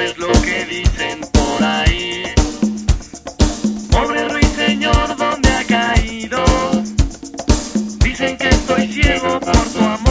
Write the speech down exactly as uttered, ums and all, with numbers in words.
es lo que dicen por ahí. Pobre ruiseñor, ¿dónde ha caído? Dicen que estoy ciego por tu amor.